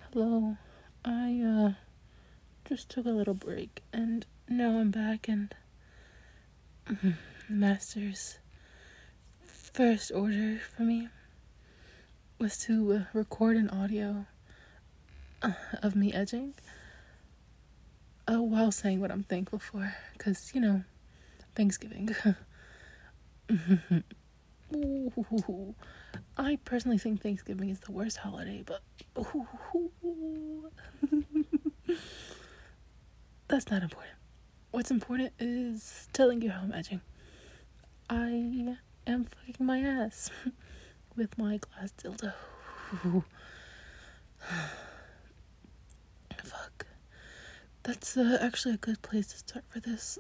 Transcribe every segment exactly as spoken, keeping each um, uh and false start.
Hello. I uh just took a little break and now I'm back and the master's first order for me was to uh, record an audio uh, of me edging uh, while saying what I'm thankful for, cuz you know, Thanksgiving. Ooh, I personally think Thanksgiving is the worst holiday, but ooh, that's not important. What's important is telling you how I'm edging. I am fucking my ass with my glass dildo. Fuck. That's uh, actually a good place to start for this.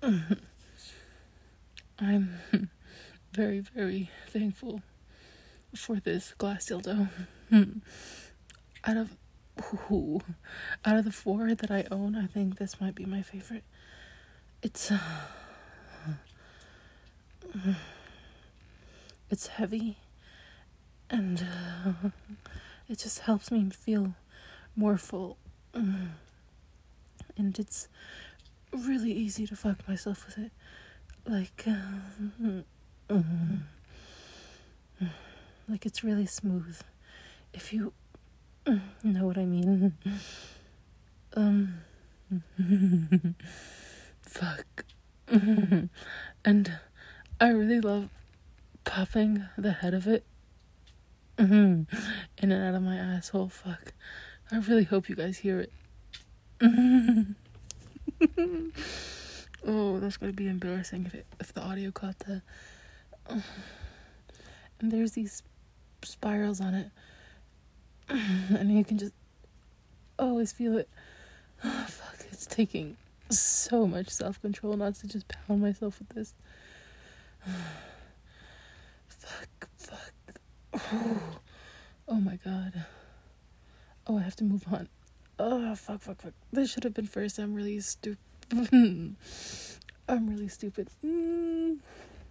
I'm very, very thankful for this glass dildo. out of ooh, out of the four that I own, I think this might be my favorite. It's uh, it's heavy, and uh, it just helps me feel more full. And it's really easy to fuck myself with it. Like, uh, like it's really smooth. If you know what I mean. Um, fuck. And I really love popping the head of it in and out of my asshole. Fuck. I really hope you guys hear it. Oh, that's gonna be embarrassing if it, if the audio caught that. And there's these spirals on it, and you can just always feel it. Oh, fuck, it's taking so much self-control not to just pound myself with this. Fuck, fuck. Oh, oh my god. Oh, I have to move on. Oh, fuck, fuck, fuck. This should have been first. I'm really stupid. I'm really stupid. Mm.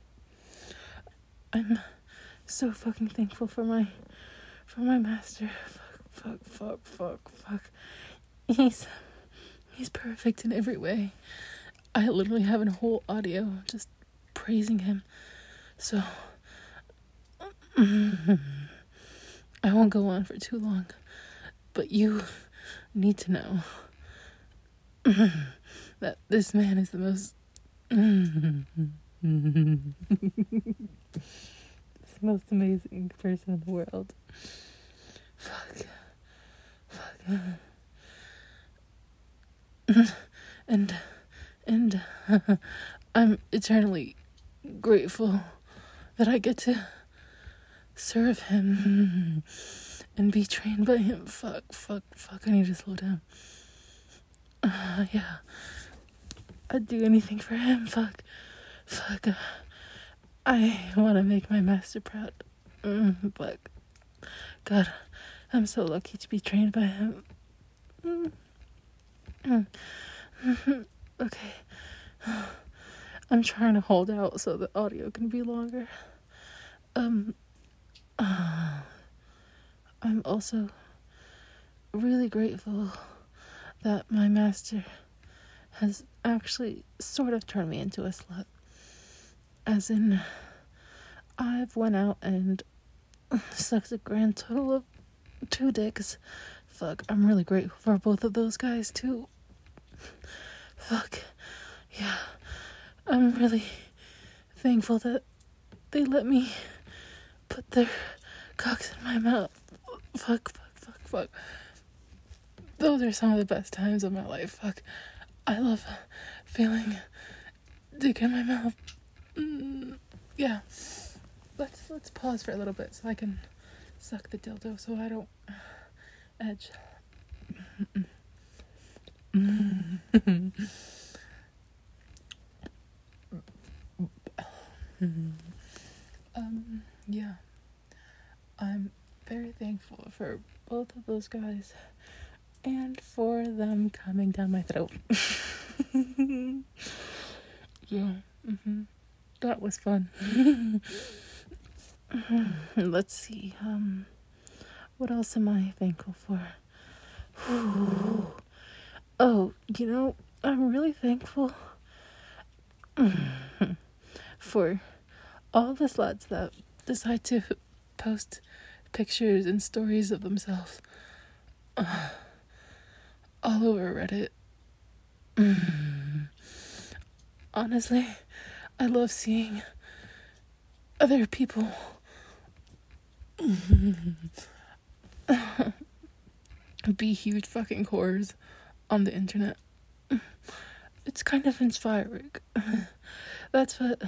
I'm so fucking thankful for my, for my master. Fuck, fuck, fuck, fuck, fuck. He's, he's perfect in every way. I literally have a whole audio just praising him. So, I won't go on for too long. But you need to know that this man is the most the most amazing person in the world. Fuck. Fuck. And and I'm eternally grateful that I get to serve him and be trained by him. Fuck, fuck, fuck, I need to slow down. Uh, yeah. I'd do anything for him. Fuck. Fuck. Uh, I want to make my master proud. Mm, but, God, I'm so lucky to be trained by him. Mm. Mm. Okay. I'm trying to hold out so the audio can be longer. Um, uh, I'm also really grateful that my master has actually sort of turned me into a slut. As in, I've went out and sucked a grand total of two dicks. Fuck, I'm really grateful for both of those guys too. Fuck, yeah. I'm really thankful that they let me put their cocks in my mouth. Fuck, fuck, fuck, fuck. Those are some of the best times of my life. Fuck. I love feeling dick in my mouth. Mm, yeah. Let's let's pause for a little bit so I can suck the dildo so I don't edge. um, yeah. I'm very thankful for both of those guys and for them coming down my throat. Yeah. Mm-hmm. That was fun. Let's see. Um, what else am I thankful for? Oh, you know, I'm really thankful for all the sluts that decide to post pictures and stories of themselves uh, all over Reddit. Honestly, I love seeing other people be huge fucking whores on the internet. It's kind of inspiring. That's what...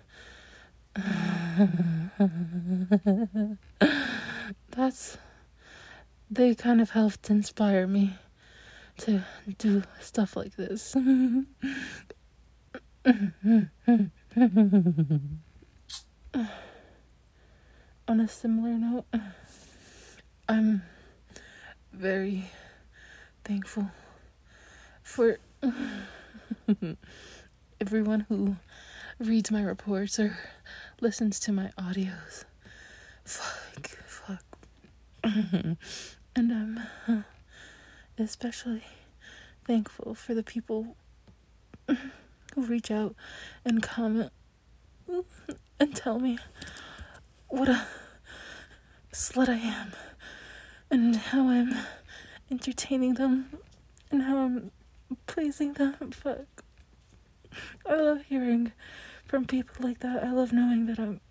That's... They kind of helped inspire me to do stuff like this. On a similar note, I'm very thankful for everyone who reads my reports or listens to my audios. Fuck, fuck. And I'm uh, especially thankful for the people who reach out and comment and tell me what a slut I am and how I'm entertaining them and how I'm pleasing them. Fuck. I love hearing from people like that. I love knowing that I'm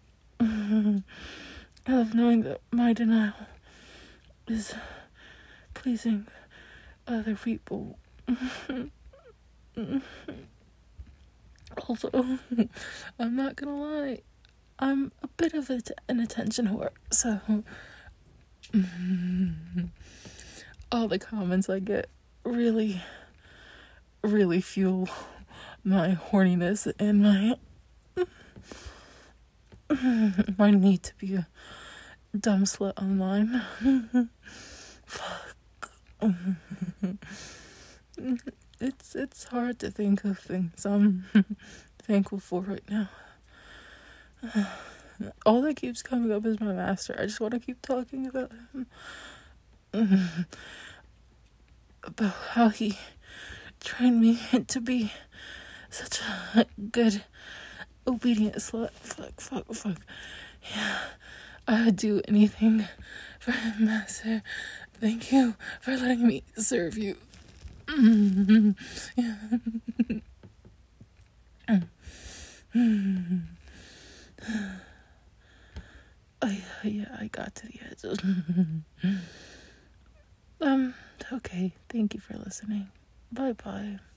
I love knowing that my denial is pleasing other people. Also, I'm not gonna lie, I'm a bit of a t- an attention whore, so all the comments I get really, really fuel my horniness and my my need to be a dumb slut online. Fuck. It's it's hard to think of things I'm thankful for right now. All that keeps coming up is my master. I just want to keep talking about him. About how he trained me to be such a good, obedient slut. Fuck, fuck, fuck. Yeah, I would do anything for him, master. Thank you for letting me serve you. Mm-hmm. Yeah. I, yeah, I got to the edge. um, okay, thank you for listening. Bye-bye.